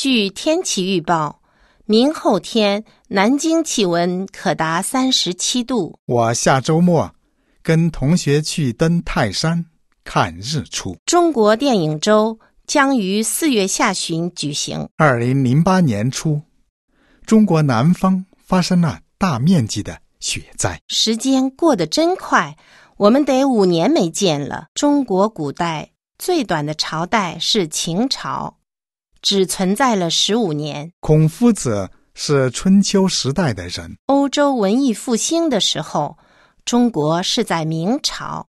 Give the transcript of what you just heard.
据天气预报，明后天南京气温可达37度。 我下周末跟同学去登泰山看日出。 中国电影周将于4月下旬举行。 2008年初，中国南方发生了大面积的雪灾。 时间过得真快，我们得5年没见了。中国古代最短的朝代是秦朝，只存在了15年。 孔夫子是春秋时代的人。 欧洲文艺复兴的时候，中国是在明朝。